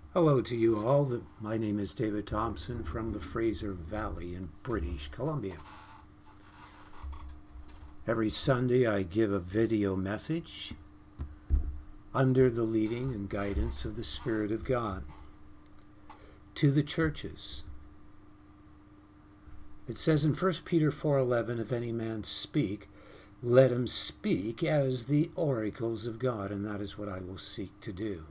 Hello to you all. My name is David Thompson from the Fraser Valley in British Columbia. Every Sunday I give a video message under the leading and guidance of the Spirit of God to the churches. It says in 1 Peter 4:11, if any man speak, let him speak as the oracles of God, and that is what I will seek to do.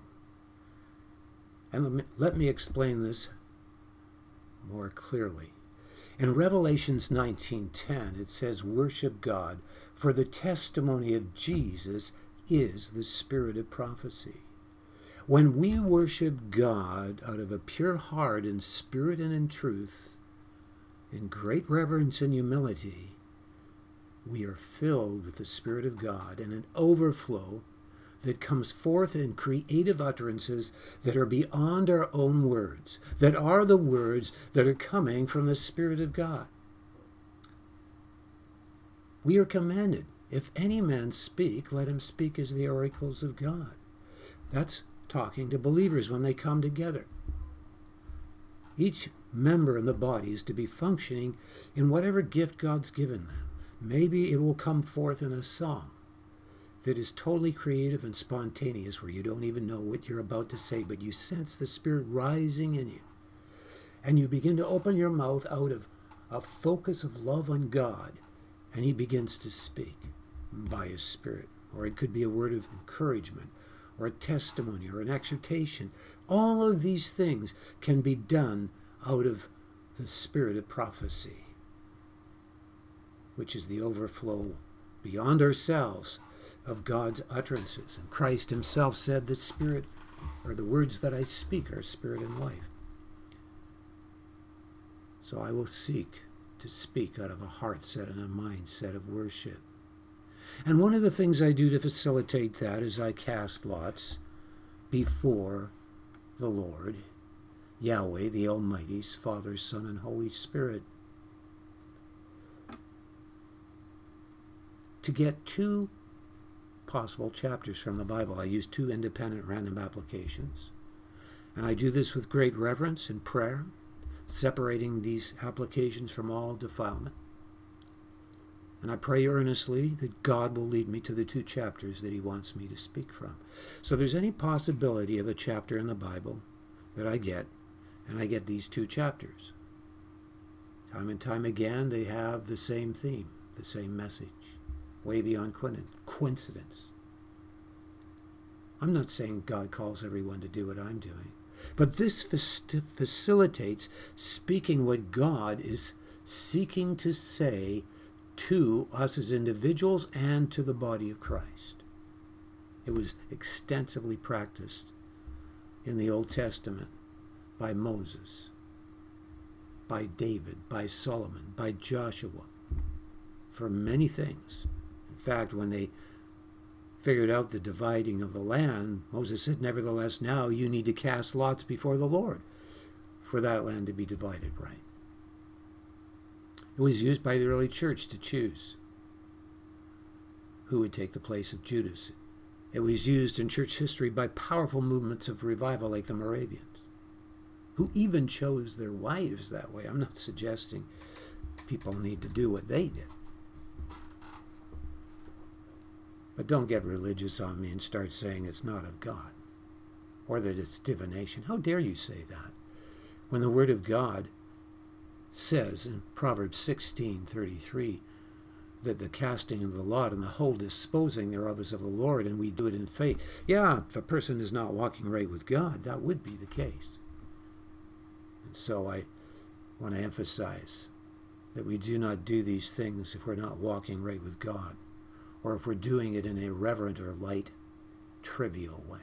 And let me explain this more clearly. In Revelations 19:10, it says, worship God, for the testimony of Jesus is the spirit of prophecy. When we worship God out of a pure heart in spirit and in truth, in great reverence and humility, we are filled with the Spirit of God and an overflow that comes forth in creative utterances that are beyond our own words, that are the words that are coming from the Spirit of God. We are commanded, if any man speak, let him speak as the oracles of God. That's talking to believers when they come together. Each member in the body is to be functioning in whatever gift God's given them. Maybe it will come forth in a song that is totally creative and spontaneous, where you don't even know what you're about to say, but you sense the Spirit rising in you. And you begin to open your mouth out of a focus of love on God, and He begins to speak by His Spirit. Or it could be a word of encouragement, or a testimony, or an exhortation. All of these things can be done out of the spirit of prophecy, which is the overflow beyond ourselves of God's utterances. And Christ Himself said, the Spirit, or the words that I speak, are spirit and life. So I will seek to speak out of a heart set and a mindset of worship. And one of the things I do to facilitate that is I cast lots before the Lord, Yahweh, the Almighty's Father, Son, and Holy Spirit, to get two possible chapters from the Bible. I use two independent random applications, and I do this with great reverence and prayer, separating these applications from all defilement. And I pray earnestly that God will lead me to the two chapters that He wants me to speak from. So if there's any possibility of a chapter in the Bible that I get, and I get these two chapters, time and time again they have the same theme, the same message, way beyond coincidence. I'm not saying God calls everyone to do what I'm doing, but this facilitates speaking what God is seeking to say to us as individuals and to the body of Christ. It was extensively practiced in the Old Testament by Moses, by David, by Solomon, by Joshua, for many things. In fact, when they figured out the dividing of the land, Moses said, nevertheless, now you need to cast lots before the Lord for that land to be divided right. It was used by the early church to choose who would take the place of Judas. It was used in church history by powerful movements of revival like the Moravians, who even chose their wives that way. I'm not suggesting people need to do what they did. But don't get religious on me and start saying it's not of God, or that it's divination. How dare you say that, when the Word of God says in Proverbs 16:33 that the casting of the lot and the whole disposing thereof is of the Lord, and we do it in faith. Yeah, if a person is not walking right with God, that would be the case. And so I want to emphasize that we do not do these things if we're not walking right with God, or if we're doing it in a reverent or light, trivial way.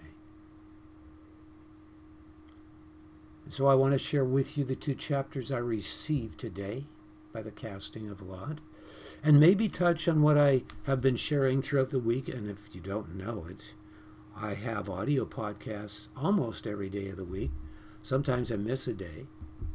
And so I want to share with you the two chapters I received today by the casting of lot, and maybe touch on what I have been sharing throughout the week. And if you don't know it, I have audio podcasts almost every day of the week. Sometimes I miss a day,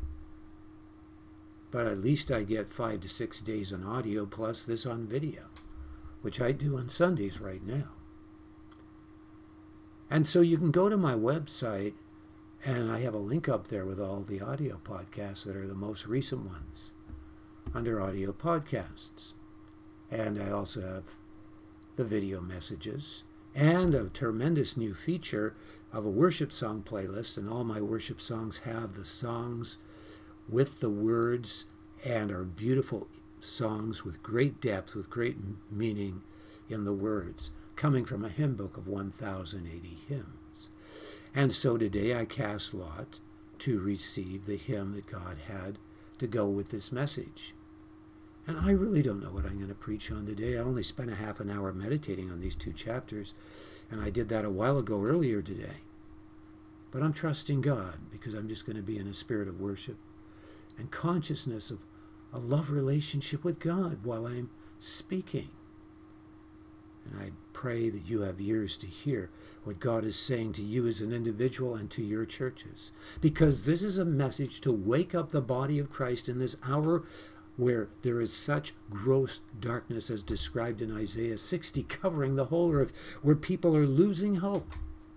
but at least I get 5 to 6 days on audio plus this on video, which I do on Sundays right now. And so you can go to my website And I have a link up there with all the audio podcasts that are the most recent ones under audio podcasts. And I also have the video messages and a tremendous new feature of a worship song playlist. And all my worship songs have the songs with the words and are beautiful songs with great depth, with great meaning in the words, coming from a hymn book of 1,080 hymns. And so today I cast lot to receive the hymn that God had to go with this message. And I really don't know what I'm going to preach on today. I only spent a half an hour meditating on these 2 chapters, and I did that a while ago earlier today. But I'm trusting God because I'm just going to be in a spirit of worship and consciousness of a love relationship with God while I'm speaking. And I pray that you have ears to hear what God is saying to you as an individual and to your churches. Because this is a message to wake up the body of Christ in this hour where there is such gross darkness as described in Isaiah 60 covering the whole earth, where people are losing hope.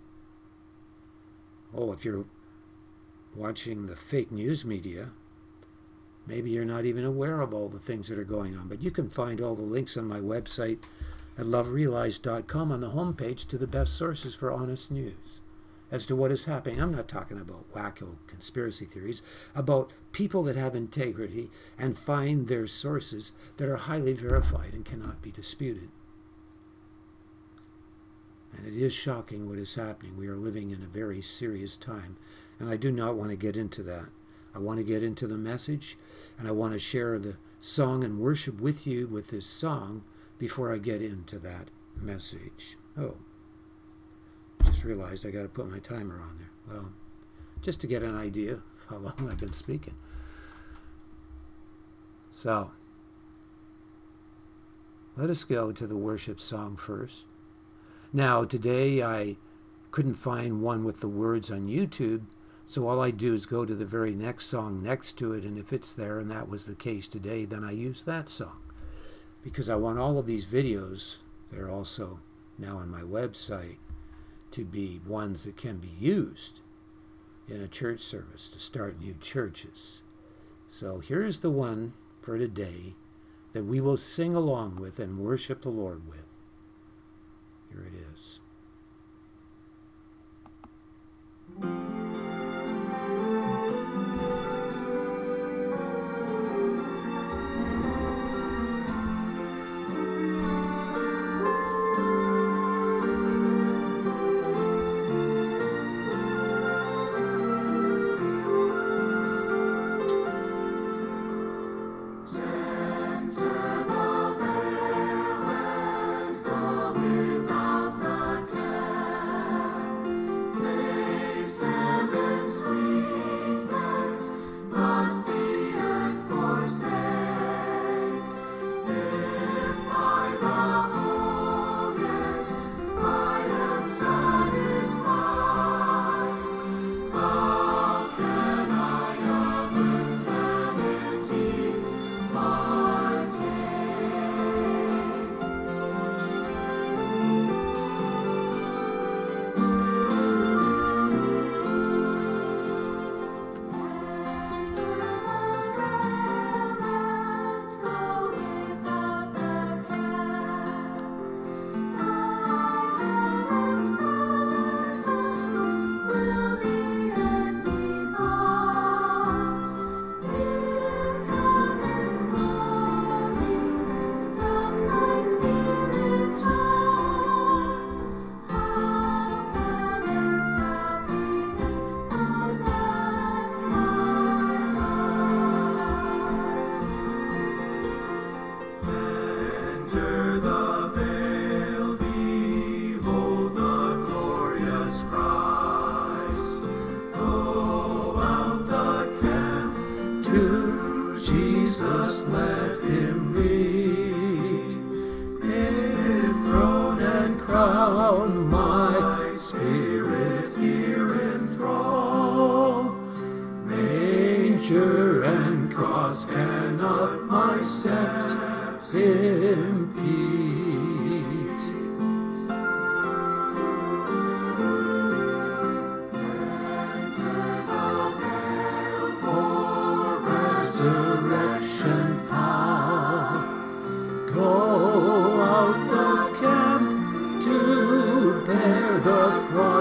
Oh, if you're watching the fake news media, maybe you're not even aware of all the things that are going on. But you can find all the links on my website at loverealized.com on the homepage to the best sources for honest news as to what is happening. I'm not talking about wacko conspiracy theories, about people that have integrity and find their sources that are highly verified and cannot be disputed. And it is shocking what is happening. We are living in a very serious time, and I do not want to get into that. I want to get into the message, and I want to share the song and worship with you with this song before I get into that message. Oh, just realized I got to put my timer on there. Well, just to get an idea of how long I've been speaking. So, let us go to the worship song first. Now, today I couldn't find one with the words on YouTube, so all I do is go to the very next song next to it, and if it's there, and that was the case today, then I use that song. Because I want all of these videos that are also now on my website to be ones that can be used in a church service to start new churches. So here's the one for today that we will sing along with and worship the Lord with. Here it is.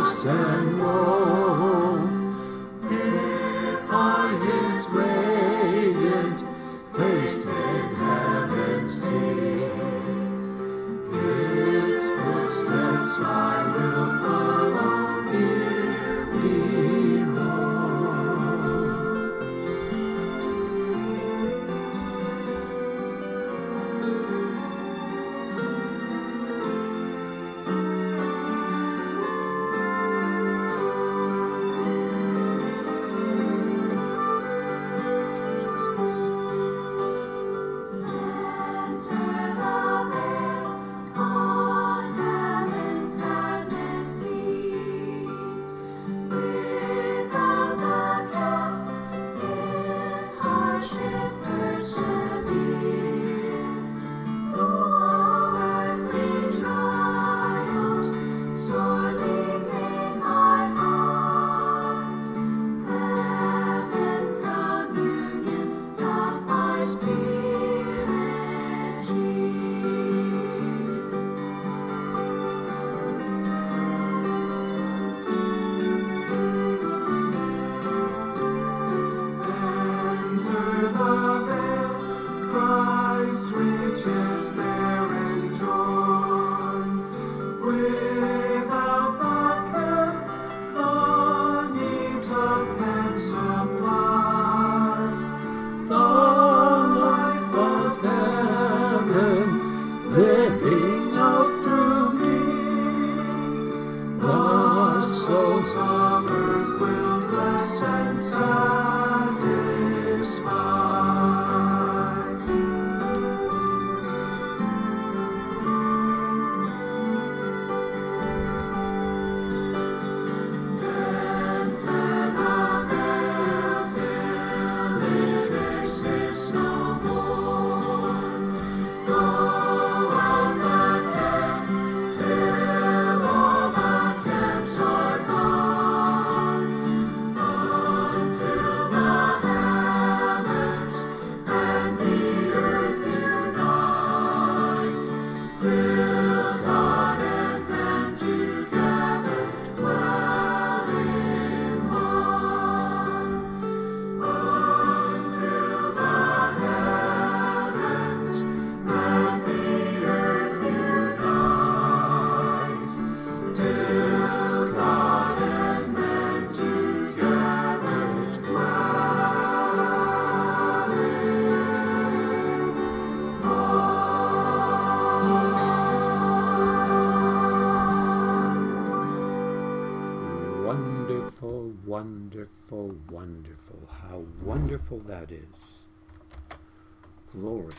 cross and woe. If I His radiant face in heaven see, His footsteps I will follow here below. Living out through me, the souls of earth will bless and satisfy. Enter the veil till it exists no more. Go wonderful, wonderful, wonderful. How wonderful that is. Glory.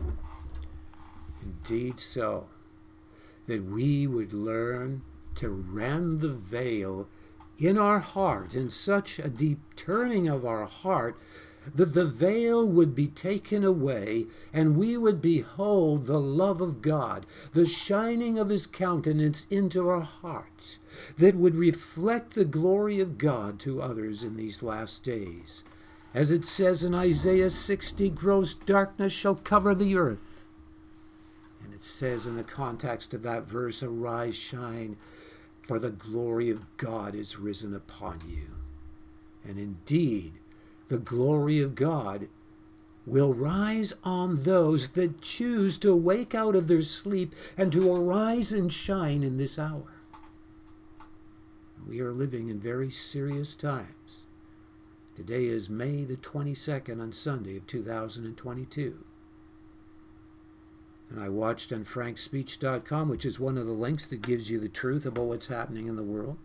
Indeed so. That we would learn to rend the veil in our heart, in such a deep turning of our heart, that the veil would be taken away and we would behold the love of God, the shining of His countenance into our hearts, that would reflect the glory of God to others in these last days. As it says in Isaiah 60, gross darkness shall cover the earth. And it says in the context of that verse, arise, shine, for the glory of God is risen upon you. And indeed, the glory of God will rise on those that choose to wake out of their sleep and to arise and shine in this hour. We are living in very serious times. Today is May the 22nd on Sunday of 2022. And I watched on frankspeech.com, which is one of the links that gives you the truth about what's happening in the world.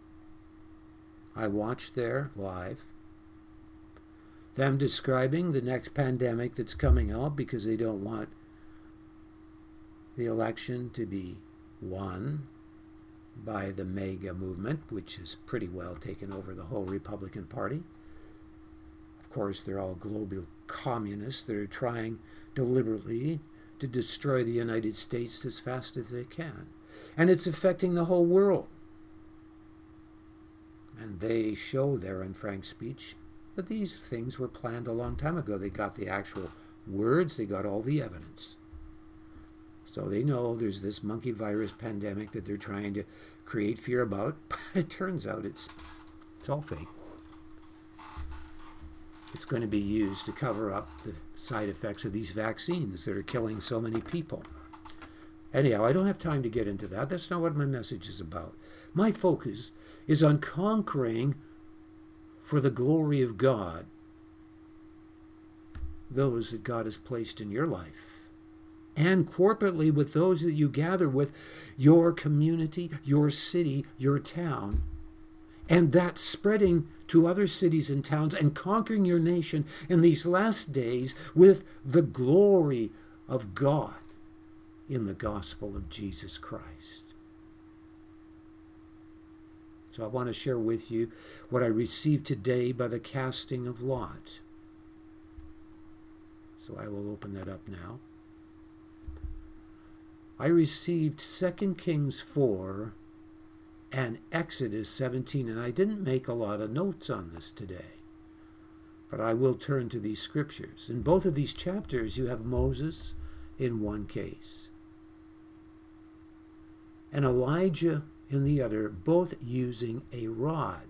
I watched there live them describing the next pandemic that's coming out because they don't want the election to be won by the MAGA movement, which has pretty well taken over the whole Republican Party. Of course, they're all global communists that are trying deliberately to destroy the United States as fast as they can. And it's affecting the whole world. And they show there in Frank's speech that these things were planned a long time ago. They got the actual words, they got all the evidence. So they know there's this monkey virus pandemic that they're trying to create fear about. It turns out it's all fake. It's going to be used to cover up the side effects of these vaccines that are killing so many people. Anyhow, I don't have time to get into that. That's not what my message is about. My focus is on conquering for the glory of God those that God has placed in your life, and corporately with those that you gather with, your community, your city, your town, and that spreading to other cities and towns and conquering your nation in these last days with the glory of God in the gospel of Jesus Christ. So I want to share with you what I received today by the casting of Lot. So I will open that up now. I received 2 Kings 4 and Exodus 17, and I didn't make a lot of notes on this today, but I will turn to these scriptures. In both of these chapters, you have Moses in one case and Elijah in the other, both using a rod.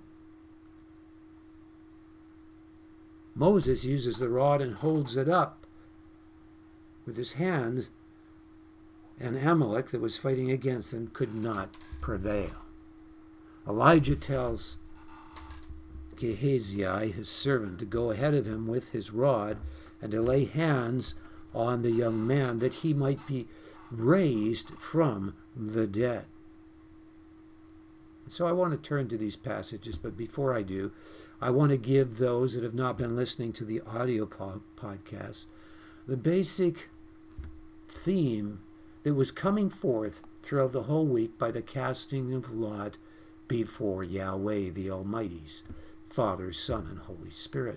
Moses uses the rod and holds it up with his hands, and Amalek that was fighting against him could not prevail. Elijah tells Gehazi, his servant, to go ahead of him with his rod and to lay hands on the young man that he might be raised from the dead. So I want to turn to these passages, but before I do, I want to give those that have not been listening to the audio podcast the basic theme that was coming forth throughout the whole week by the casting of Lot before Yahweh the Almighty's Father, Son, and Holy Spirit.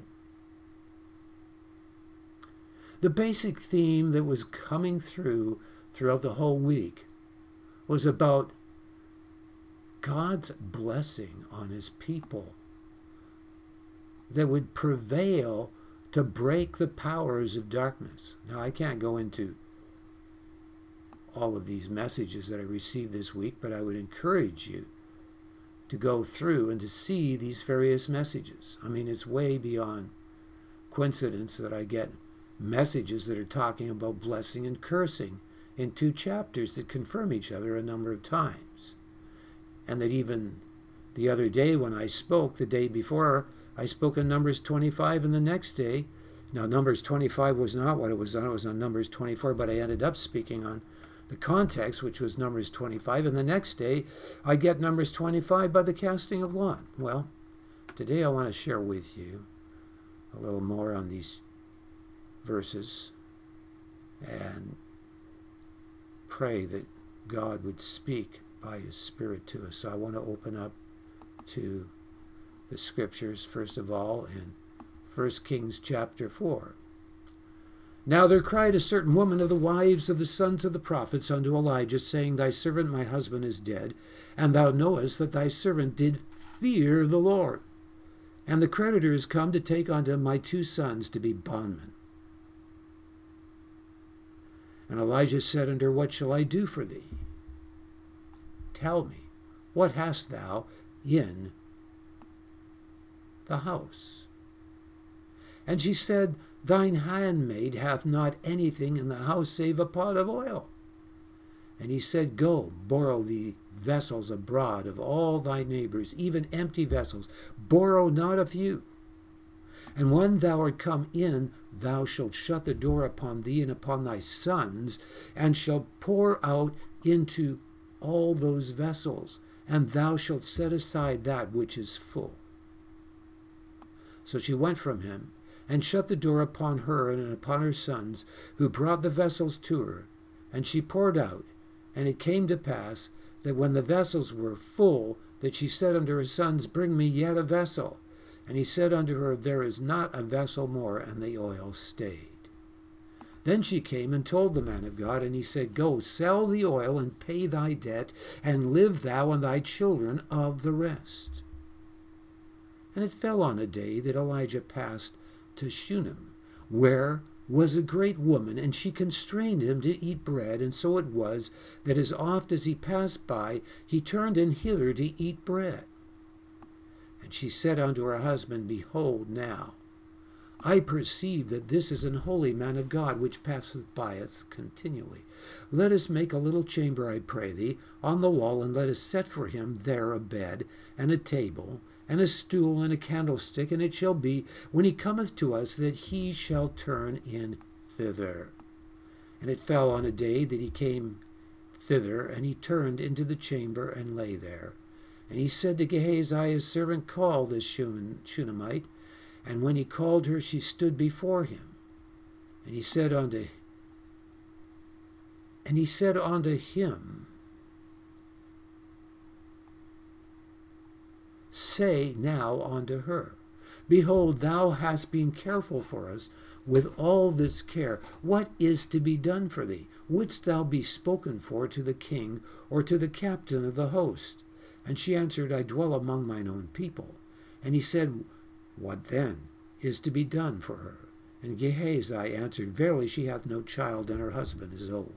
The basic theme that was coming throughout the whole week was about God's blessing on his people that would prevail to break the powers of darkness. Now, I can't go into all of these messages that I received this week, but I would encourage you to go through and to see these various messages. I mean, it's way beyond coincidence that I get messages that are talking about blessing and cursing in 2 chapters that confirm each other a number of times. And that even the other day when I spoke, the day before, I spoke in Numbers 25, and the next day, now Numbers 25 was not what it was on. It was on Numbers 24, but I ended up speaking on the context, which was Numbers 25, and the next day I get Numbers 25 by the casting of Lot. Well, today I want to share with you a little more on these verses and pray that God would speak by his Spirit to us. So I want to open up to the scriptures, first of all, in 1 Kings chapter 4. Now there cried a certain woman of the wives of the sons of the prophets unto Elijah, saying, Thy servant my husband is dead, and thou knowest that thy servant did fear the Lord. And the creditor is come to take unto my 2 sons to be bondmen. And Elijah said unto her, What shall I do for thee? Tell me, what hast thou in the house? And she said, Thine handmaid hath not anything in the house save a pot of oil. And he said, Go, borrow thee vessels abroad of all thy neighbors, even empty vessels. Borrow not a few. And when thou art come in, thou shalt shut the door upon thee and upon thy sons, and shalt pour out into all those vessels, and thou shalt set aside that which is full. So she went from him, and shut the door upon her and upon her sons, who brought the vessels to her. And she poured out. And it came to pass that when the vessels were full, that she said unto her sons, Bring me yet a vessel. And he said unto her, There is not a vessel more, and the oil stayed. Then she came and told the man of God, and he said, Go, sell the oil, and pay thy debt, and live thou and thy children of the rest. And it fell on a day that Elijah passed to Shunem, where was a great woman, and she constrained him to eat bread. And so it was that as oft as he passed by, he turned in hither to eat bread. And she said unto her husband, Behold now, I perceive that this is an holy man of God, which passeth by us continually. Let us make a little chamber, I pray thee, on the wall, and let us set for him there a bed, and a table, and a stool, and a candlestick. And it shall be, when he cometh to us, that he shall turn in thither. And it fell on a day that he came thither, and he turned into the chamber, and lay there. And he said to Gehazi his servant, Call this Shunammite. And when he called her, she stood before him. And he said unto him, Say now unto her, Behold, thou hast been careful for us with all this care. What is to be done for thee? Wouldst thou be spoken for to the king, or to the captain of the host? And she answered, I dwell among mine own people. And he said, What then is to be done for her? And Gehazi answered, Verily she hath no child, and her husband is old.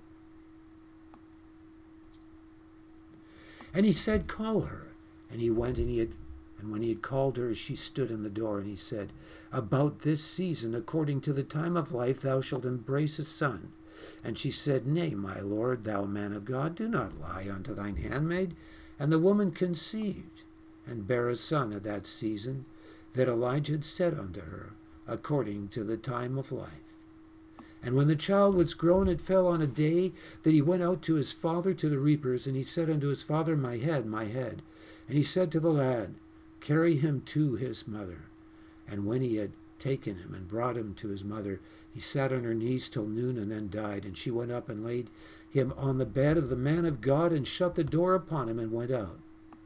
And he said, Call her. And he went, and when he had called her, she stood in the door. And he said, About this season, according to the time of life, thou shalt embrace a son. And she said, Nay, my lord, thou man of God, do not lie unto thine handmaid. And the woman conceived, and bare a son at that season, that Elijah had said unto her, according to the time of life. And when the child was grown, it fell on a day that he went out to his father to the reapers, and he said unto his father, My head, my head. And he said to the lad, Carry him to his mother. And when he had taken him and brought him to his mother, he sat on her knees till noon, and then died. And she went up and laid him on the bed of the man of God, and shut the door upon him, and went out.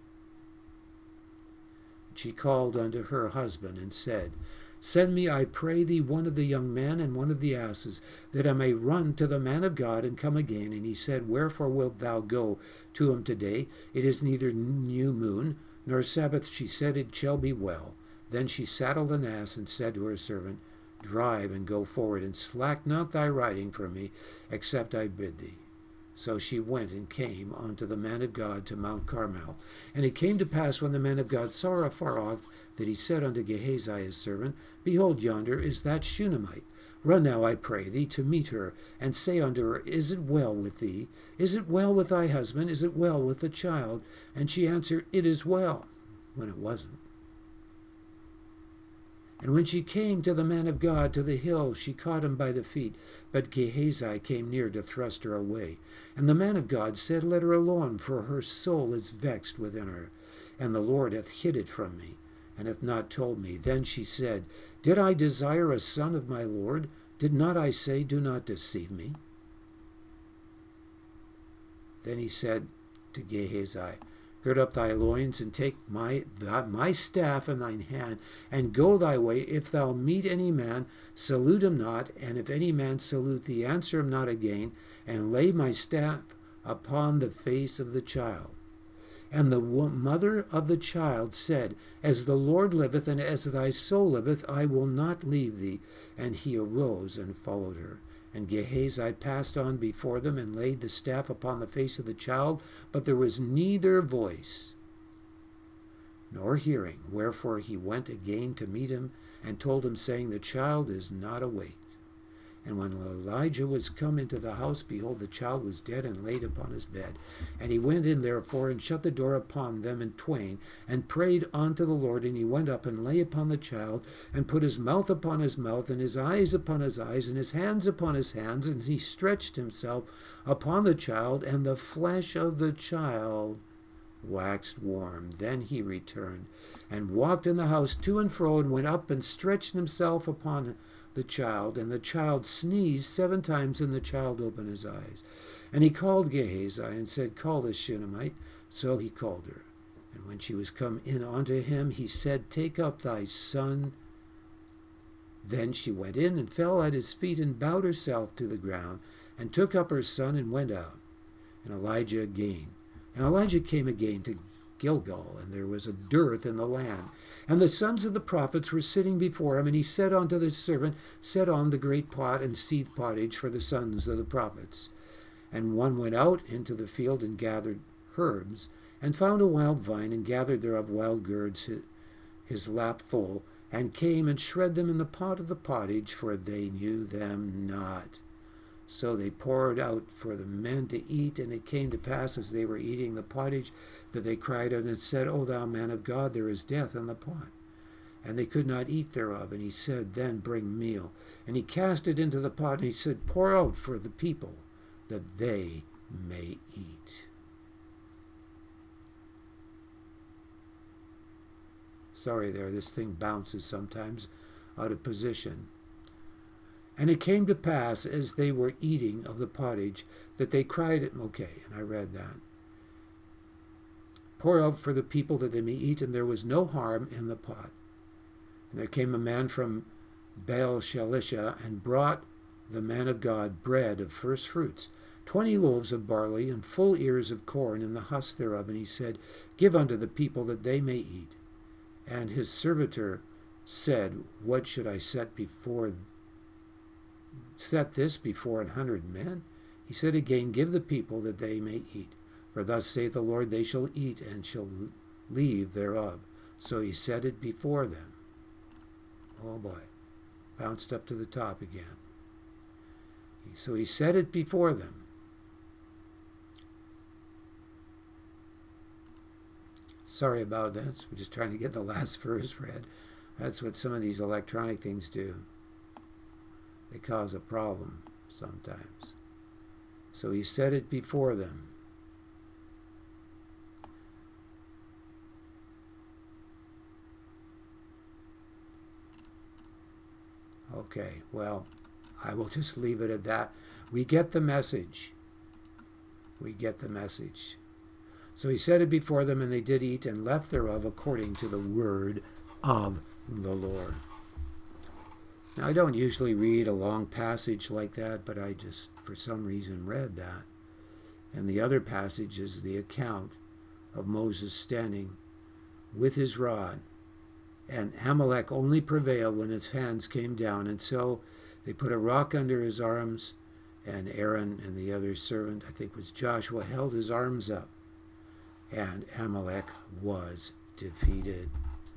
She called unto her husband, and said, Send me, I pray thee, one of the young men and one of the asses, that I may run to the man of God, and come again. And he said, Wherefore wilt thou go to him today? It is neither new moon nor Sabbath. She said, It shall be well. Then she saddled an ass, and said to her servant, Drive and go forward, and slack not thy riding from me, except I bid thee. So she went and came unto the man of God to Mount Carmel. And it came to pass, when the man of God saw her afar off, that he said unto Gehazi his servant, Behold, yonder is that Shunammite. Run now, I pray thee, to meet her, and say unto her, Is it well with thee? Is it well with thy husband? Is it well with the child? And she answered, It is well, when it wasn't. And when she came to the man of God to the hill, she caught him by the feet. But Gehazi came near to thrust her away. And the man of God said, Let her alone, for her soul is vexed within her. And the Lord hath hid it from me, and hath not told me. Then she said, Did I desire a son of my Lord? Did not I say, Do not deceive me? Then he said to Gehazi, Gird up thy loins, and take my staff in thine hand, and go thy way. If thou meet any man, salute him not, and if any man salute thee, answer him not again, and lay my staff upon the face of the child. And the mother of the child said, As the Lord liveth, and as thy soul liveth, I will not leave thee. And he arose and followed her. And Gehazi passed on before them, and laid the staff upon the face of the child, but there was neither voice nor hearing. Wherefore he went again to meet him, and told him, saying, The child is not awake. And when Elijah was come into the house, behold, the child was dead, and laid upon his bed. And he went in therefore, and shut the door upon them in twain, and prayed unto the Lord. And he went up and lay upon the child, and put his mouth upon his mouth, and his eyes upon his eyes, and his hands upon his hands. And he stretched himself upon the child, and the flesh of the child waxed warm. Then he returned, and walked in the house to and fro, and went up and stretched himself upon the child. And the child sneezed 7 times, and the child opened his eyes. And he called Gehazi, and said, Call this Shunammite. So he called her. And when she was come in unto him, he said, Take up thy son. Then she went in, and fell at his feet, and bowed herself to the ground, and took up her son, and went out. And Elijah came again to Gilgal, and there was a dearth in the land. And the sons of the prophets were sitting before him, and he said unto the servant, Set on the great pot and seethe pottage for the sons of the prophets. And one went out into the field and gathered herbs, and found a wild vine, and gathered thereof wild gourds his lap full, and came and shred them in the pot of the pottage, for they knew them not. So they poured out for the men to eat, and it came to pass as they were eating the pottage that they cried out and said, O thou man of God, there is death in the pot. And they could not eat thereof. And he said, Then bring meal. And he cast it into the pot, and he said, Pour out for the people, that they may eat. Sorry there, this thing bounces sometimes out of position. And it came to pass, as they were eating of the pottage, that they cried, okay, and I read that. Pour out for the people that they may eat, and there was no harm in the pot. And there came a man from Baal-shalisha, and brought the man of God bread of first fruits, 20 loaves of barley, and full ears of corn in the husk thereof. And he said, Give unto the people that they may eat. And his servitor said, What should I set this before 100 men? He said again, Give the people that they may eat. For thus saith the Lord, They shall eat and shall leave thereof. So he set it before them. Oh boy, bounced up to the top again. So he set it before them. Sorry about that. We're just trying to get the last verse read. That's what some of these electronic things do. They cause a problem sometimes. So he set it before them. Okay, well, I will just leave it at that. We get the message. We get the message. So he set it before them, and they did eat and left thereof according to the word of the Lord. Now, I don't usually read a long passage like that, but I just, for some reason, read that. And the other passage is the account of Moses standing with his rod. And Amalek only prevailed when his hands came down. And so they put a rock under his arms, and Aaron and the other servant, I think it was Joshua, held his arms up. And Amalek was defeated.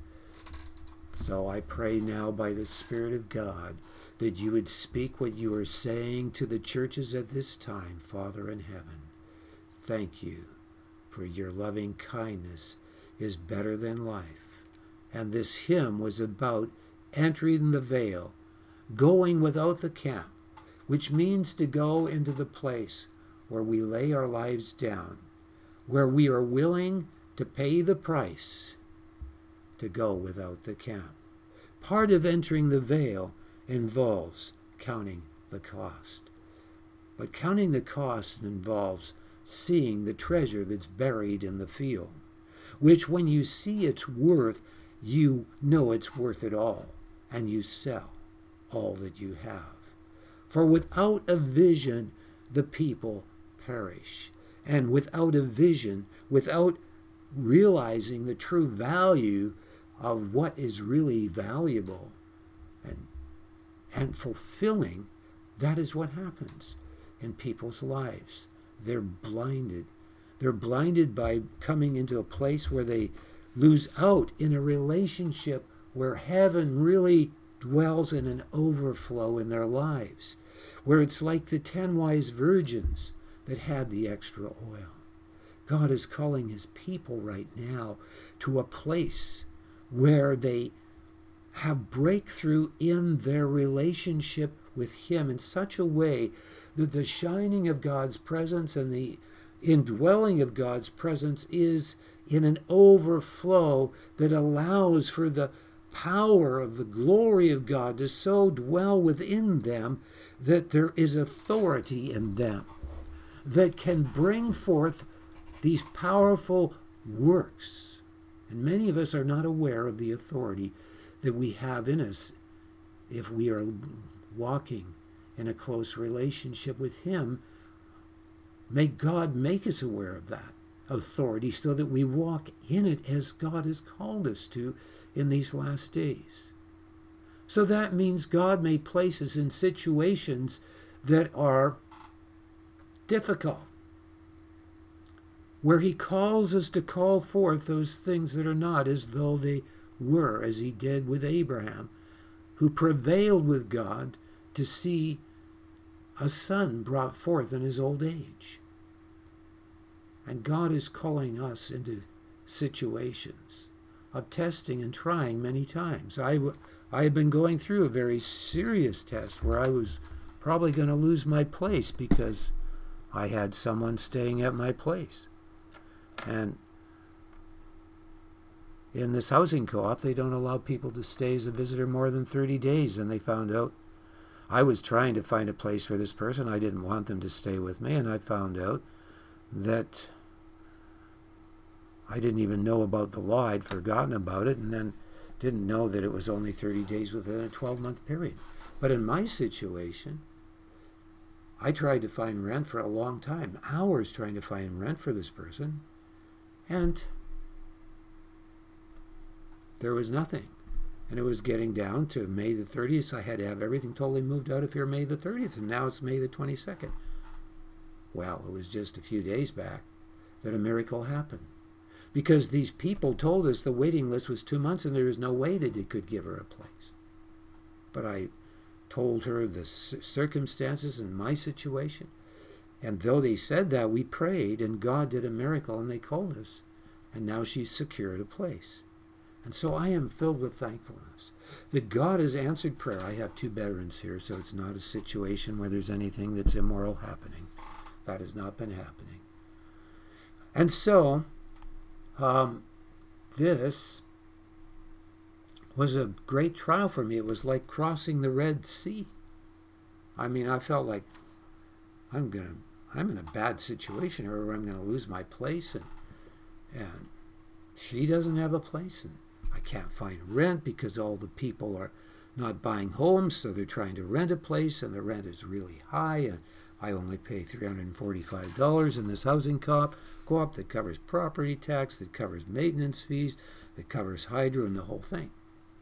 So I pray now by the Spirit of God that you would speak what you are saying to the churches at this time, Father in heaven. Thank you for your loving kindness is better than life. And this hymn was about entering the veil, going without the camp, which means to go into the place where we lay our lives down, where we are willing to pay the price to go without the camp. Part of entering the veil involves counting the cost. But counting the cost involves seeing the treasure that's buried in the field, which when you see its worth, you know it's worth it all, and you sell all that you have. For without a vision, the people perish. And without a vision, without realizing the true value of what is really valuable and fulfilling, that is what happens in people's lives. They're blinded. They're blinded by coming into a place where they lose out in a relationship where heaven really dwells in an overflow in their lives, where it's like the 10 wise virgins that had the extra oil. God is calling his people right now to a place where they have breakthrough in their relationship with him in such a way that the shining of God's presence and the indwelling of God's presence is in an overflow that allows for the power of the glory of God to so dwell within them that there is authority in them that can bring forth these powerful works. And many of us are not aware of the authority that we have in us if we are walking in a close relationship with him. May God make us aware of that authority so that we walk in it as God has called us to in these last days. So that means God may place us in situations that are difficult, where he calls us to call forth those things that are not as though they were, as he did with Abraham, who prevailed with God to see a son brought forth in his old age. And God is calling us into situations of testing and trying many times. I have been going through a very serious test where I was probably going to lose my place because I had someone staying at my place. And in this housing co-op, they don't allow people to stay as a visitor more than 30 days. And they found out I was trying to find a place for this person. I didn't want them to stay with me. And I found out that I didn't even know about the law. I'd forgotten about it and then didn't know that it was only 30 days within a 12-month period. But in my situation, I tried to find rent for a long time, hours trying to find rent for this person, and there was nothing. And it was getting down to May the 30th, so I had to have everything totally moved out of here May the 30th, and now it's May the 22nd. Well, it was just a few days back that a miracle happened. Because these people told us the waiting list was 2 months and there was no way that they could give her a place. But I told her the circumstances and my situation. And though they said that, we prayed and God did a miracle and they called us. And now she's secured a place. And so I am filled with thankfulness that God has answered prayer. I have 2 veterans here, so it's not a situation where there's anything that's immoral happening. That has not been happening. And so this was a great trial for me. It was like crossing the Red Sea. I mean, I felt like I'm in a bad situation here where I'm going to lose my place, and she doesn't have a place, and I can't find rent because all the people are not buying homes, so they're trying to rent a place, and the rent is really high, and I only pay $345 in this housing co-op that covers property tax, that covers maintenance fees, that covers hydro and the whole thing.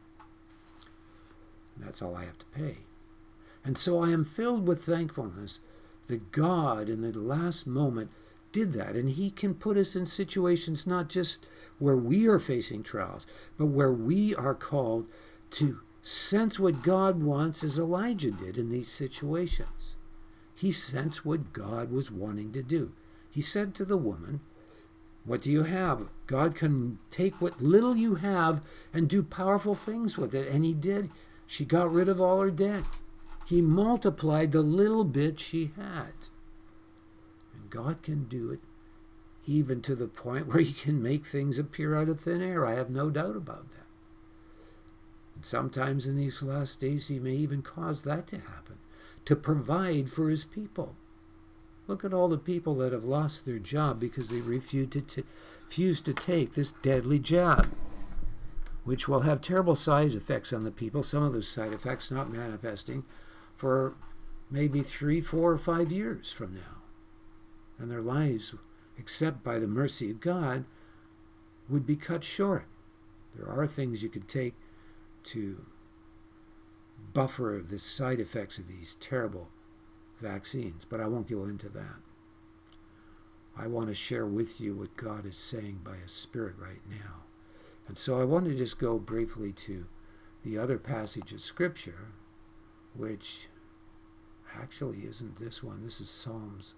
And that's all I have to pay. And so I am filled with thankfulness that God in the last moment did that. And he can put us in situations not just where we are facing trials, but where we are called to sense what God wants, as Elijah did in these situations. He sensed what God was wanting to do. He said to the woman, "What do you have?" God can take what little you have and do powerful things with it. And he did. She got rid of all her debt. He multiplied the little bit she had. And God can do it even to the point where he can make things appear out of thin air. I have no doubt about that. And sometimes in these last days, he may even cause that to happen, to provide for his people. Look at all the people that have lost their job because they refused to take this deadly jab, which will have terrible side effects on the people. Some of those side effects not manifesting for maybe 3, 4, or 5 years from now. And their lives, except by the mercy of God, would be cut short. There are things you could take to buffer the side effects of these terrible vaccines, but I won't go into that. I want to share with you what God is saying by His Spirit right now. And so I want to just go briefly to the other passage of Scripture, which actually isn't this one. This is Psalms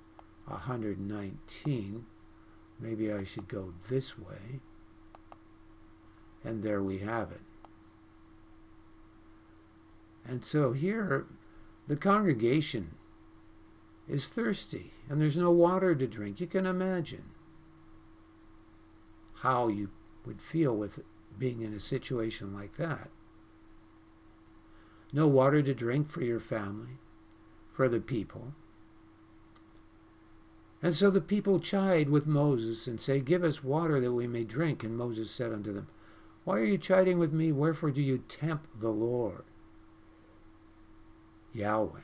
119. Maybe I should go this way. And there we have it. And so here, the congregation is thirsty, and there's no water to drink. You can imagine how you would feel with being in a situation like that. No water to drink for your family, for the people. And so the people chide with Moses and say, "Give us water that we may drink." And Moses said unto them, "Why are you chiding with me? Wherefore do you tempt the Lord?" Yahweh.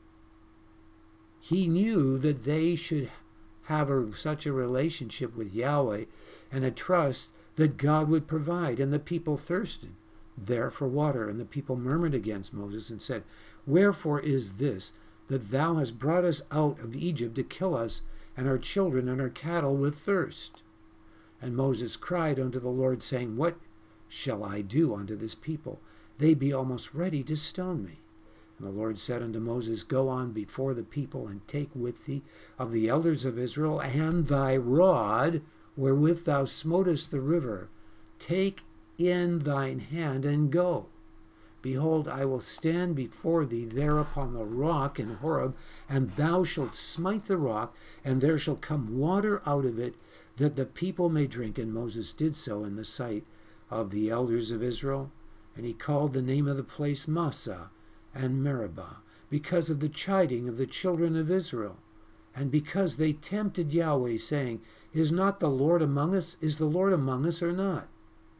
He knew that they should have such a relationship with Yahweh and a trust that God would provide. And the people thirsted there for water. And the people murmured against Moses and said, "Wherefore is this, that thou hast brought us out of Egypt to kill us and our children and our cattle with thirst?" And Moses cried unto the Lord, saying, "What shall I do unto this people? They be almost ready to stone me. And the Lord said unto Moses, Go on before the people, and take with thee of the elders of Israel, and thy rod, wherewith thou smotest the river, take in thine hand, and go. Behold, I will stand before thee there upon the rock in Horeb, and thou shalt smite the rock, and there shall come water out of it, that the people may drink. And Moses did so in the sight of the elders of Israel. And he called the name of the place Massah and Meribah, because of the chiding of the children of Israel, and because they tempted Yahweh, saying, Is not the Lord among us? Is the Lord among us or not?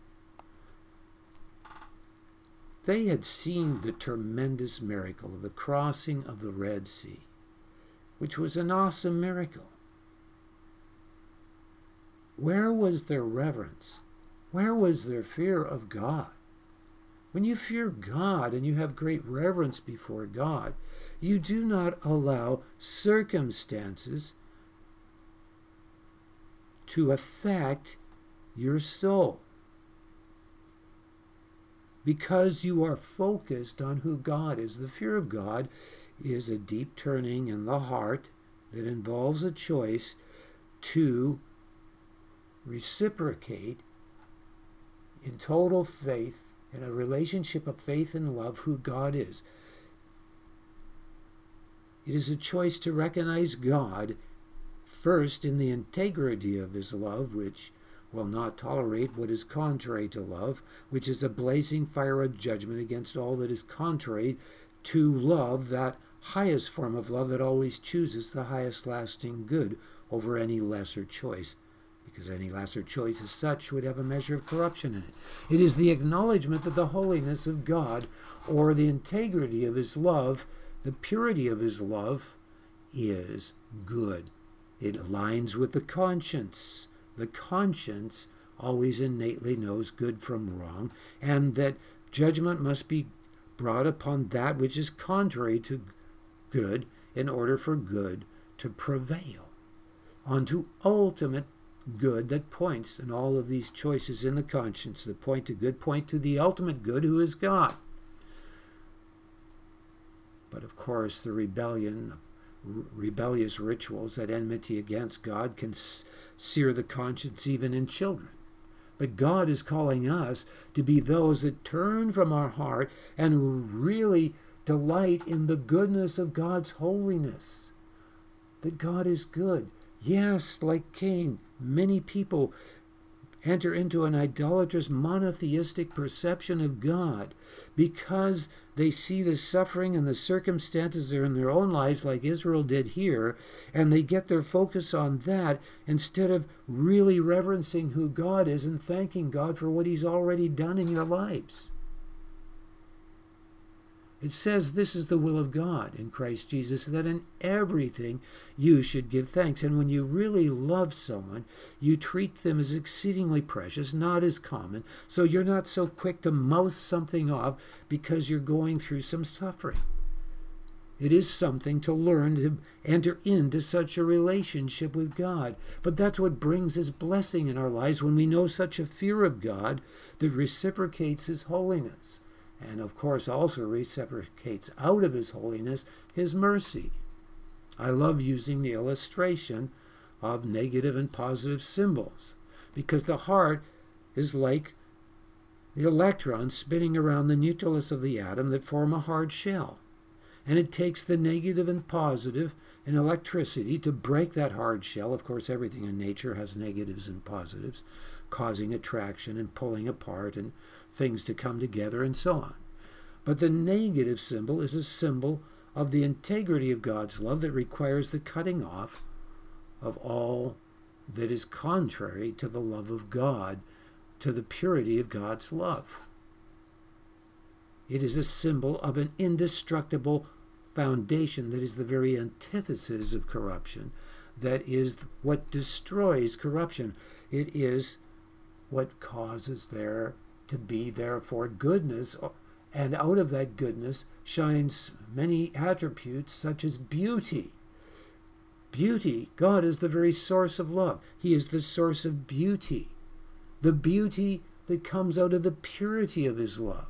They had seen the tremendous miracle of the crossing of the Red Sea, which was an awesome miracle. Where was their reverence? Where was their fear of God? When you fear God and you have great reverence before God, you do not allow circumstances to affect your soul, because you are focused on who God is. The fear of God is a deep turning in the heart that involves a choice to reciprocate in total faith, in a relationship of faith and love, who God is. It is a choice to recognize God first in the integrity of his love, which will not tolerate what is contrary to love, which is a blazing fire of judgment against all that is contrary to love, that highest form of love that always chooses the highest lasting good over any lesser choice, because any lesser choice as such would have a measure of corruption in it. It is the acknowledgement that the holiness of God, or the integrity of his love, the purity of his love, is good. It aligns with the conscience. The conscience always innately knows good from wrong, and that judgment must be brought upon that which is contrary to good in order for good to prevail, onto ultimate good that points, in all of these choices in the conscience that point to good, point to the ultimate good, who is God. But of course, the rebellious rituals at enmity against God can sear the conscience even in children. But God is calling us to be those that turn from our heart and really delight in the goodness of God's holiness. That God is good. Yes, like Cain, many people enter into an idolatrous monotheistic perception of God because they see the suffering and the circumstances that are in their own lives, like Israel did here, and they get their focus on that instead of really reverencing who God is and thanking God for what he's already done in your lives. It says this is the will of God in Christ Jesus, that in everything you should give thanks. And when you really love someone, you treat them as exceedingly precious, not as common. So you're not so quick to mouth something off because you're going through some suffering. It is something to learn to enter into such a relationship with God. But that's what brings his blessing in our lives, when we know such a fear of God that reciprocates his holiness. And of course also reciprocates out of his holiness his mercy. I love using the illustration of negative and positive symbols, because the heart is like the electrons spinning around the nucleus of the atom that form a hard shell. And it takes the negative and positive in electricity to break that hard shell. Of course, everything in nature has negatives and positives, causing attraction and pulling apart and things to come together and so on. But the negative symbol is a symbol of the integrity of God's love that requires the cutting off of all that is contrary to the love of God, to the purity of God's love. It is a symbol of an indestructible foundation that is the very antithesis of corruption, that is what destroys corruption. It is what causes there to be, therefore, goodness, and out of that goodness shines many attributes such as beauty. Beauty. God is the very source of love. He is the source of beauty. The beauty that comes out of the purity of his love.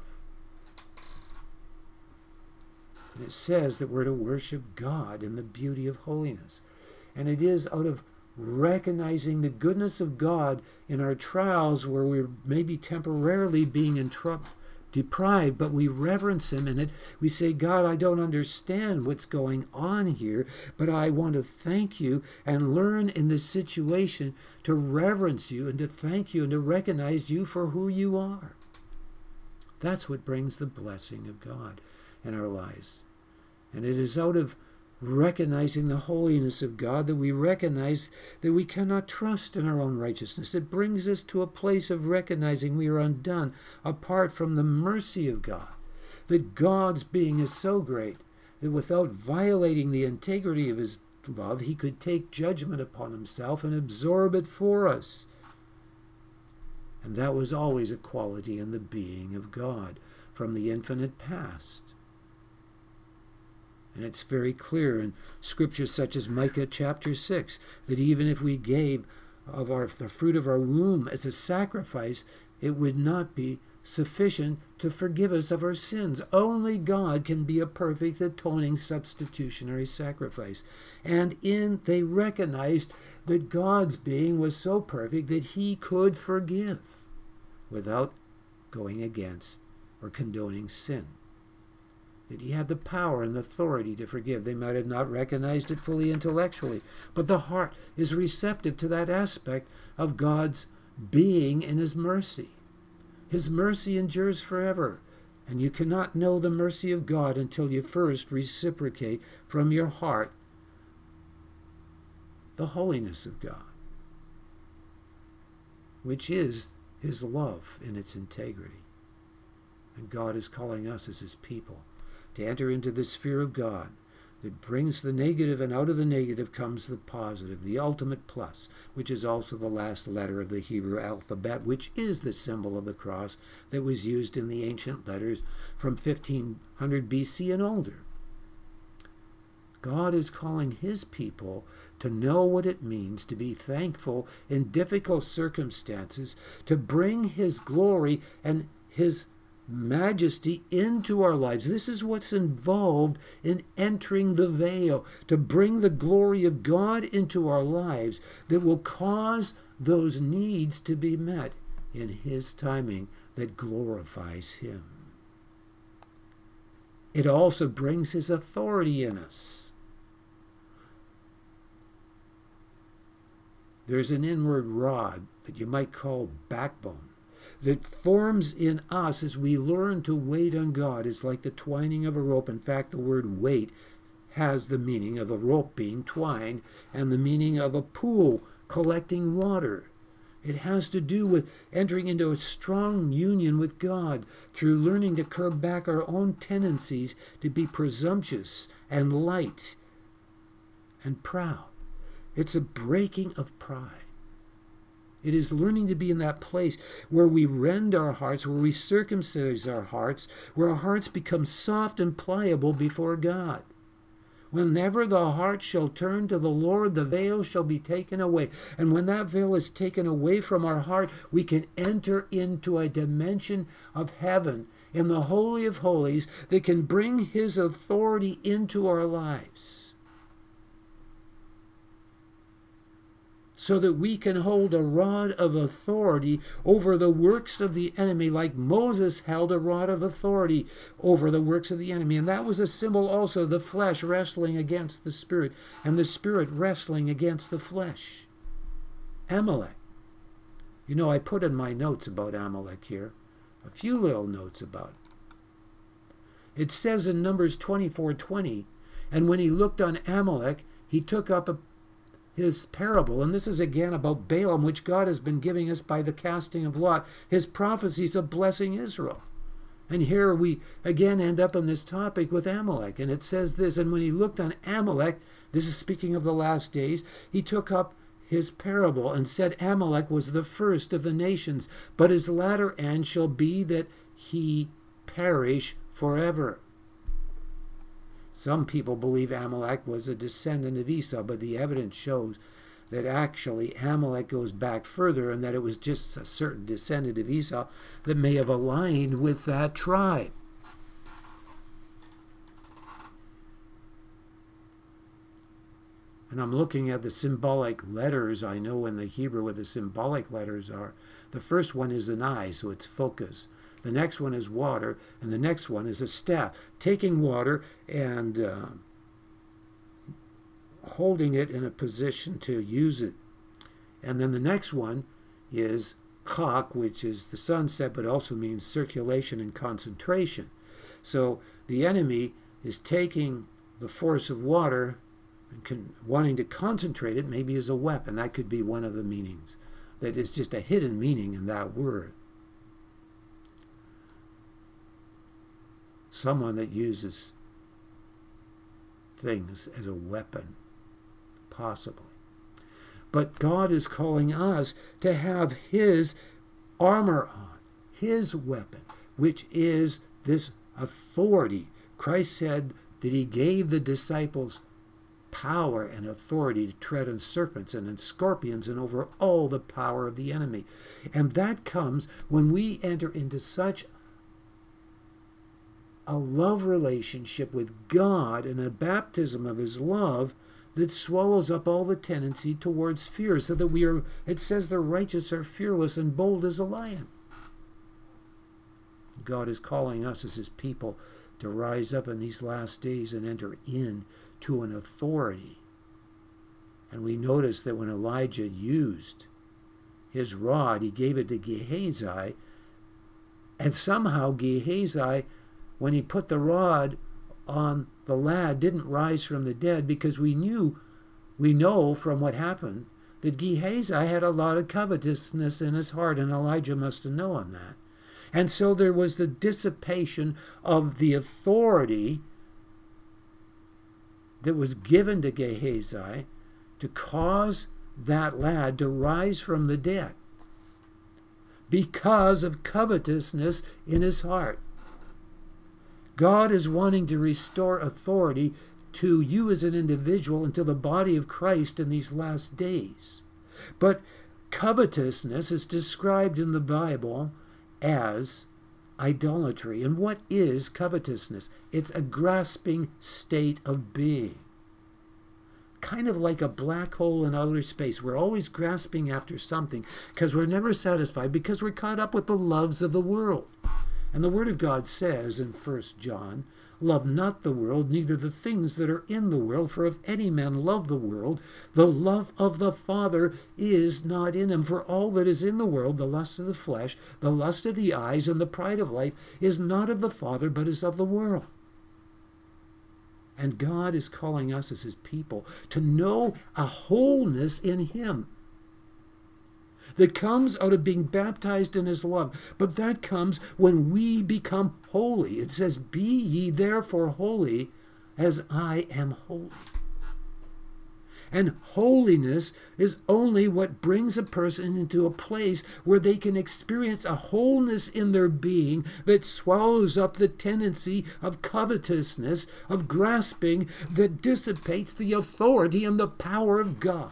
And it says that we're to worship God in the beauty of holiness. And it is out of recognizing the goodness of God in our trials where we're maybe temporarily being deprived, but we reverence him in it. We say, God, I don't understand what's going on here, but I want to thank you and learn in this situation to reverence you and to thank you and to recognize you for who you are. That's what brings the blessing of God in our lives. And it is out of recognizing the holiness of God that we recognize that we cannot trust in our own righteousness. It brings us to a place of recognizing we are undone apart from the mercy of God. That God's being is so great that without violating the integrity of his love, he could take judgment upon himself and absorb it for us. And that was always a quality in the being of God from the infinite past. And it's very clear in scriptures such as Micah chapter 6 that even if we gave of the fruit of our womb as a sacrifice, it would not be sufficient to forgive us of our sins. Only God can be a perfect atoning substitutionary sacrifice. And they recognized that God's being was so perfect that he could forgive without going against or condoning sin. That he had the power and the authority to forgive. They might have not recognized it fully intellectually, but the heart is receptive to that aspect of God's being and his mercy. His mercy endures forever, and you cannot know the mercy of God until you first reciprocate from your heart the holiness of God, which is his love in its integrity. And God is calling us as his people to enter into the sphere of God that brings the negative, and out of the negative comes the positive, the ultimate plus, which is also the last letter of the Hebrew alphabet, which is the symbol of the cross that was used in the ancient letters from 1500 BC and older. God is calling his people to know what it means to be thankful in difficult circumstances, to bring his glory and his majesty into our lives. This is what's involved in entering the veil, to bring the glory of God into our lives that will cause those needs to be met in his timing that glorifies him. It also brings his authority in us. There's an inward rod that you might call backbone that forms in us as we learn to wait on God. It's like the twining of a rope. In fact, the word wait has the meaning of a rope being twined and the meaning of a pool collecting water. It has to do with entering into a strong union with God through learning to curb back our own tendencies to be presumptuous and light and proud. It's a breaking of pride. It is learning to be in that place where we rend our hearts, where we circumcise our hearts, where our hearts become soft and pliable before God. Whenever the heart shall turn to the Lord, the veil shall be taken away. And when that veil is taken away from our heart, we can enter into a dimension of heaven in the Holy of Holies that can bring his authority into our lives, so that we can hold a rod of authority over the works of the enemy, like Moses held a rod of authority over the works of the enemy. And that was a symbol also of the flesh wrestling against the spirit, and the spirit wrestling against the flesh. Amalek. You know, I put in my notes about Amalek here a few little notes about it. It says in Numbers 24:20, and when he looked on Amalek, he took up his parable, and this is again about Balaam, which God has been giving us by the casting of Lot, his prophecies of blessing Israel. And here we again end up on this topic with Amalek, and it says this, and when he looked on Amalek, this is speaking of the last days, he took up his parable and said, Amalek was the first of the nations, but his latter end shall be that he perish forever. Some people believe Amalek was a descendant of Esau, but the evidence shows that actually Amalek goes back further and that it was just a certain descendant of Esau that may have aligned with that tribe. And I'm looking at the symbolic letters. I know in the Hebrew what the symbolic letters are. The first one is an eye, so it's focus. The next one is water, and the next one is a staff. Taking water and holding it in a position to use it. And then the next one is chak, which is the sunset, but also means circulation and concentration. So the enemy is taking the force of water and wanting to concentrate it maybe as a weapon. That could be one of the meanings. That is just a hidden meaning in that word. Someone that uses things as a weapon, possibly. But God is calling us to have His armor on, His weapon, which is this authority. Christ said that He gave the disciples power and authority to tread on serpents and on scorpions and over all the power of the enemy. And that comes when we enter into such a love relationship with God and a baptism of His love that swallows up all the tendency towards fear, so that it says the righteous are fearless and bold as a lion. God is calling us as His people to rise up in these last days and enter into an authority. And we notice that when Elijah used his rod, he gave it to Gehazi, and somehow Gehazi, when he put the rod on the lad, didn't rise from the dead, because we know from what happened that Gehazi had a lot of covetousness in his heart, and Elijah must have known that. And so there was the dissipation of the authority that was given to Gehazi to cause that lad to rise from the dead because of covetousness in his heart. God is wanting to restore authority to you as an individual and to the body of Christ in these last days. But covetousness is described in the Bible as idolatry. And what is covetousness? It's a grasping state of being. Kind of like a black hole in outer space. We're always grasping after something because we're never satisfied, because we're caught up with the loves of the world. And the Word of God says in 1 John, "Love not the world, neither the things that are in the world. For if any man love the world, the love of the Father is not in him. For all that is in the world, the lust of the flesh, the lust of the eyes, and the pride of life, is not of the Father, but is of the world." And God is calling us as His people to know a wholeness in Him that comes out of being baptized in His love. But that comes when we become holy. It says, "Be ye therefore holy as I am holy." And holiness is only what brings a person into a place where they can experience a wholeness in their being that swallows up the tendency of covetousness, of grasping, that dissipates the authority and the power of God.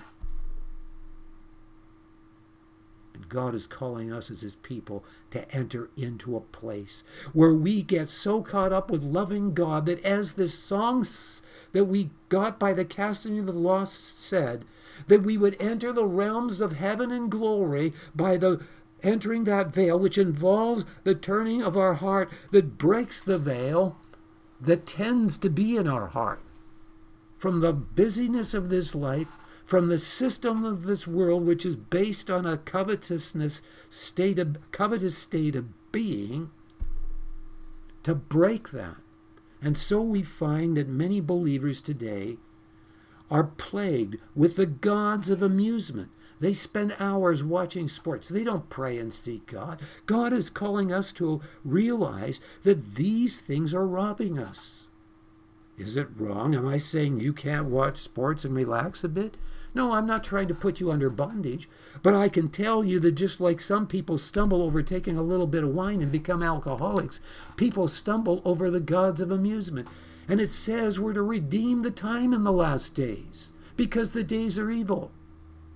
God is calling us as His people to enter into a place where we get so caught up with loving God that, as this song that we got by the casting of the lost said, that we would enter the realms of heaven and glory by the entering that veil, which involves the turning of our heart that breaks the veil that tends to be in our heart from the busyness of this life, from the system of this world, which is based on a covetous state of being, to break that. And so we find that many believers today are plagued with the gods of amusement. They spend hours watching sports. They don't pray and seek God. God is calling us to realize that these things are robbing us. Is it wrong? Am I saying you can't watch sports and relax a bit? No, I'm not trying to put you under bondage, but I can tell you that just like some people stumble over taking a little bit of wine and become alcoholics, people stumble over the gods of amusement. And it says we're to redeem the time in the last days, because the days are evil.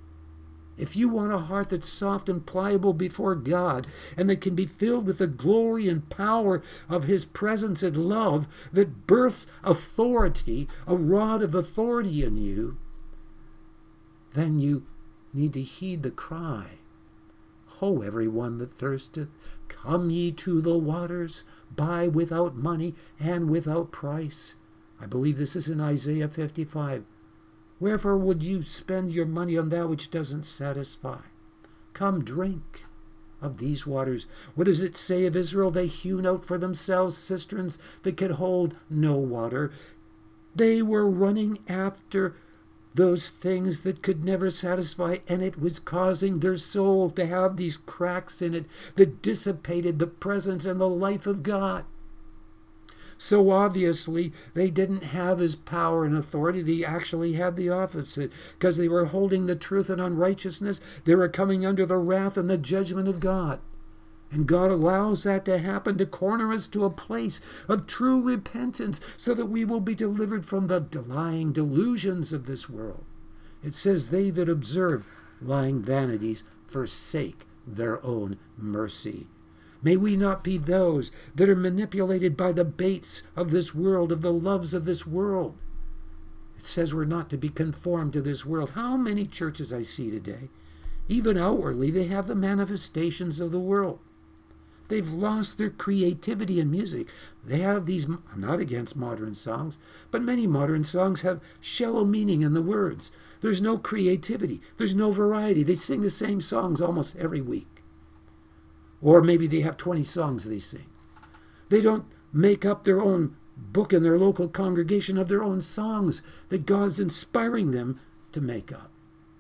If you want a heart that's soft and pliable before God, and that can be filled with the glory and power of His presence and love that births authority, a rod of authority in you, then you need to heed the cry. Ho, everyone that thirsteth, come ye to the waters, buy without money and without price. I believe this is in Isaiah 55. Wherefore would you spend your money on that which doesn't satisfy? Come drink of these waters. What does it say of Israel? They hewn out for themselves cisterns that could hold no water. They were running after those things that could never satisfy, and it was causing their soul to have these cracks in it that dissipated the presence and the life of God. So obviously, they didn't have His power and authority. They actually had the opposite. Because they were holding the truth in unrighteousness, they were coming under the wrath and the judgment of God. And God allows that to happen to corner us to a place of true repentance so that we will be delivered from the lying delusions of this world. It says, they that observe lying vanities forsake their own mercy. May we not be those that are manipulated by the baits of this world, of the loves of this world. It says we're not to be conformed to this world. How many churches I see today, even outwardly, they have the manifestations of the world. They've lost their creativity in music. They have these, I'm not against modern songs, but many modern songs have shallow meaning in the words. There's no creativity. There's no variety. They sing the same songs almost every week. Or maybe they have 20 songs they sing. They don't make up their own book in their local congregation of their own songs that God's inspiring them to make up.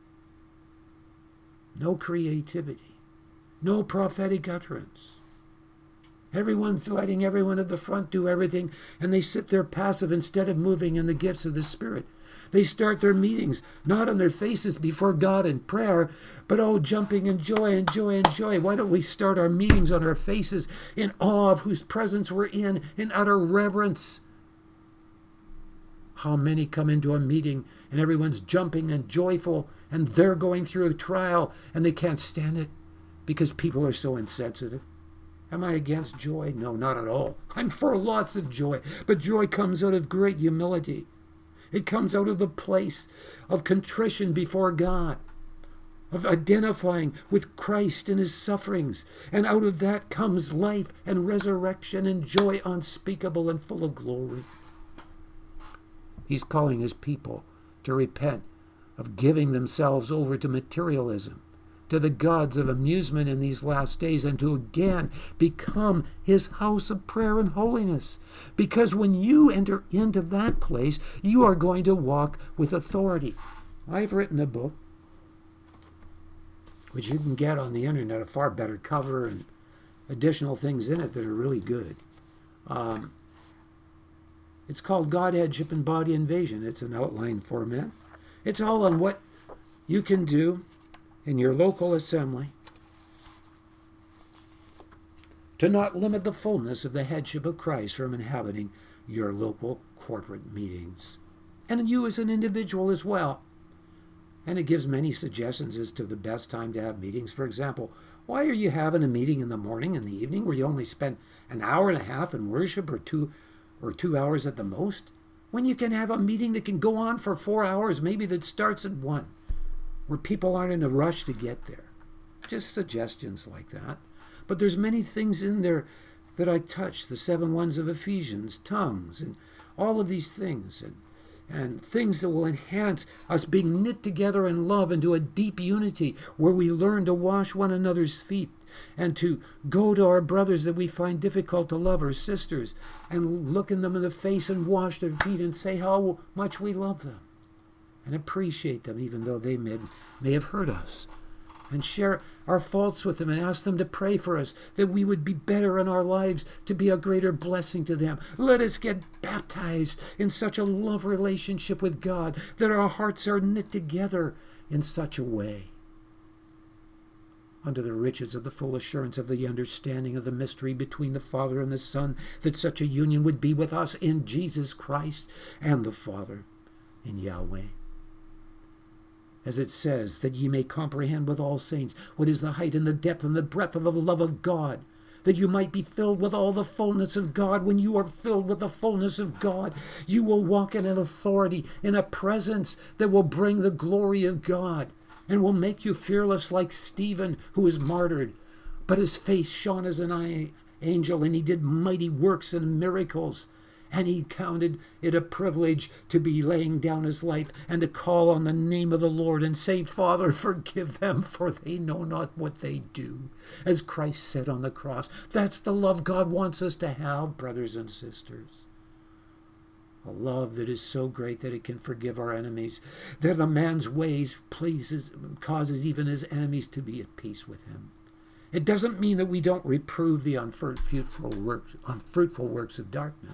No creativity. No prophetic utterance. Everyone's letting everyone at the front do everything, and they sit there passive instead of moving in the gifts of the Spirit. They start their meetings, not on their faces before God in prayer, but jumping in joy and joy and joy. Why don't we start our meetings on our faces in awe of whose presence we're in utter reverence? How many come into a meeting and everyone's jumping and joyful, and they're going through a trial and they can't stand it because people are so insensitive? Am I against joy? No, not at all. I'm for lots of joy, but joy comes out of great humility. It comes out of the place of contrition before God, of identifying with Christ in His sufferings. And out of that comes life and resurrection and joy unspeakable and full of glory. He's calling His people to repent of giving themselves over to materialism, to the gods of amusement in these last days, and to again become His house of prayer and holiness. Because when you enter into that place, you are going to walk with authority. I've written a book, which you can get on the internet, a far better cover and additional things in it that are really good. It's called Godheadship and Body Invasion. It's an outline format. It's all on what you can do in your local assembly to not limit the fullness of the headship of Christ from inhabiting your local corporate meetings. And you as an individual as well. And it gives many suggestions as to the best time to have meetings. For example, why are you having a meeting in the morning and the evening where you only spend an hour and a half in worship or two hours at the most, when you can have a meeting that can go on for 4 hours, maybe that starts at 1, where people aren't in a rush to get there? Just suggestions like that. But there's many things in there that I touch, the 7 ones of Ephesians, tongues, and all of these things, and things that will enhance us being knit together in love into a deep unity where we learn to wash one another's feet and to go to our brothers that we find difficult to love, or sisters, and look in them in the face and wash their feet and say how much we love them and appreciate them even though they may have hurt us, and share our faults with them and ask them to pray for us that we would be better in our lives to be a greater blessing to them. Let us get baptized in such a love relationship with God that our hearts are knit together in such a way, under the riches of the full assurance of the understanding of the mystery between the Father and the Son, that such a union would be with us in Jesus Christ and the Father in Yahweh. as it says, that ye may comprehend with all saints what is the height and the depth and the breadth of the love of God, that you might be filled with all the fullness of God. When you are filled with the fullness of God, you will walk in an authority, in a presence that will bring the glory of God and will make you fearless like Stephen, who was martyred. But his face shone as an angel, and he did mighty works and miracles. And he counted it a privilege to be laying down his life and to call on the name of the Lord and say, Father, forgive them, for they know not what they do. As Christ said on the cross. That's the love God wants us to have, brothers and sisters. A love that is so great that it can forgive our enemies, that a man's ways causes even his enemies to be at peace with him. It doesn't mean that we don't reprove the unfruitful works of darkness.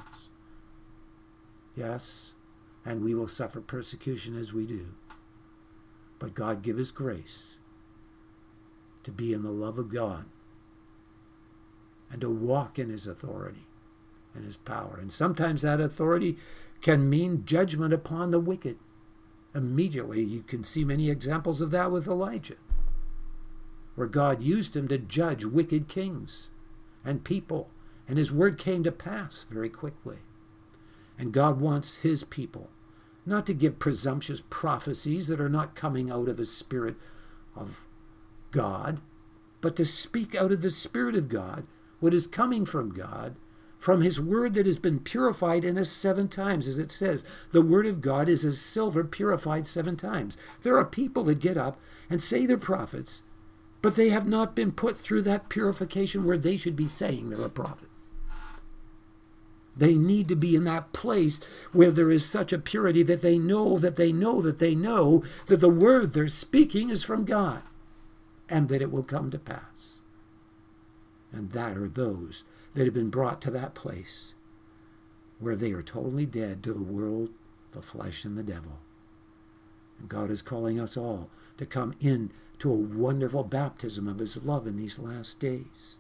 Yes, and we will suffer persecution as we do. But God give us grace to be in the love of God and to walk in his authority and his power. And sometimes that authority can mean judgment upon the wicked. Immediately, you can see many examples of that with Elijah, where God used him to judge wicked kings and people, and his word came to pass very quickly. And God wants his people not to give presumptuous prophecies that are not coming out of the Spirit of God, but to speak out of the Spirit of God what is coming from God, from his word that has been purified in us 7 times. As it says, the word of God is as silver purified 7 times. There are people that get up and say they're prophets, but they have not been put through that purification where they should be saying they're a prophet. They need to be in that place where there is such a purity that they know that the word they're speaking is from God and that it will come to pass. And that are those that have been brought to that place where they are totally dead to the world, the flesh, and the devil. And God is calling us all to come in to a wonderful baptism of his love in these last days.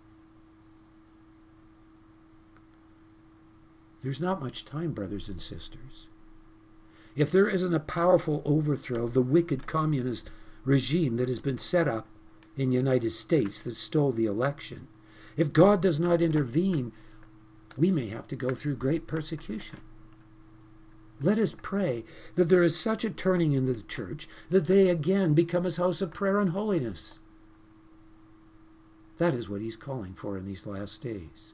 There's not much time, brothers and sisters. If there isn't a powerful overthrow of the wicked communist regime that has been set up in the United States that stole the election, if God does not intervene, we may have to go through great persecution. Let us pray that there is such a turning in the church that they again become his house of prayer and holiness. That is what he's calling for in these last days.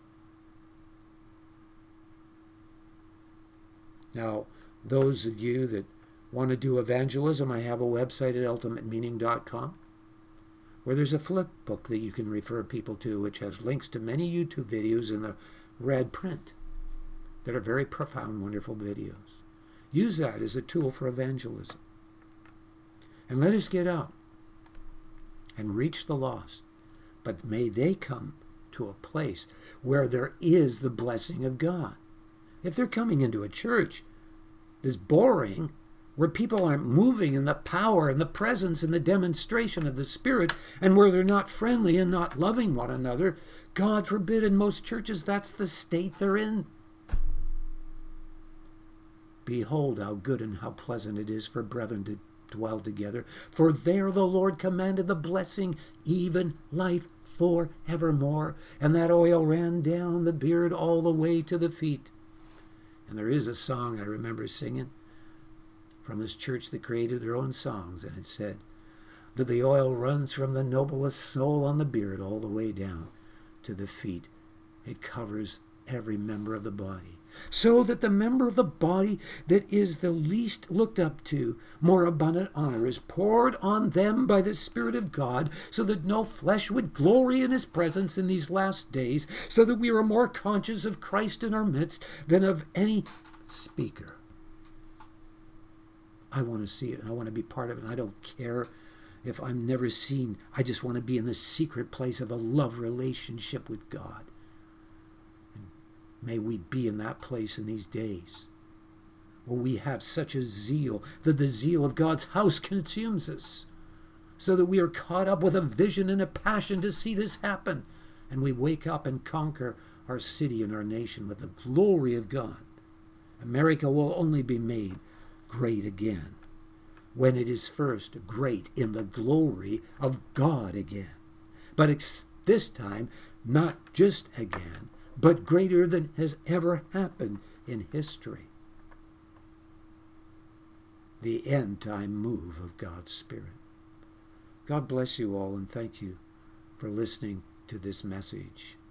Now, those of you that want to do evangelism, I have a website at ultimatemeaning.com where there's a flip book that you can refer people to, which has links to many YouTube videos in the red print that are very profound, wonderful videos. Use that as a tool for evangelism. And let us get out and reach the lost. But may they come to a place where there is the blessing of God. If they're coming into a church that's boring, where people aren't moving in the power and the presence and the demonstration of the Spirit, and where they're not friendly and not loving one another, God forbid, in most churches that's the state they're in. Behold how good and how pleasant it is for brethren to dwell together, for there the Lord commanded the blessing, even life forevermore. And that oil ran down the beard all the way to the feet. And there is a song I remember singing from this church that created their own songs, and it said that the oil runs from the noblest soul on the beard all the way down to the feet. It covers every member of the body, so that the member of the body that is the least looked up to, more abundant honor is poured on them by the Spirit of God, so that no flesh would glory in his presence in these last days, so that we are more conscious of Christ in our midst than of any speaker. I want to see it, and I want to be part of it, and I don't care if I'm never seen. I just want to be in the secret place of a love relationship with God. May we be in that place in these days where we have such a zeal that the zeal of God's house consumes us, so that we are caught up with a vision and a passion to see this happen, and we wake up and conquer our city and our nation with the glory of God. America will only be made great again when it is first great in the glory of God again. But this time, not just again, but greater than has ever happened in history. The end-time move of God's Spirit. God bless you all, and thank you for listening to this message.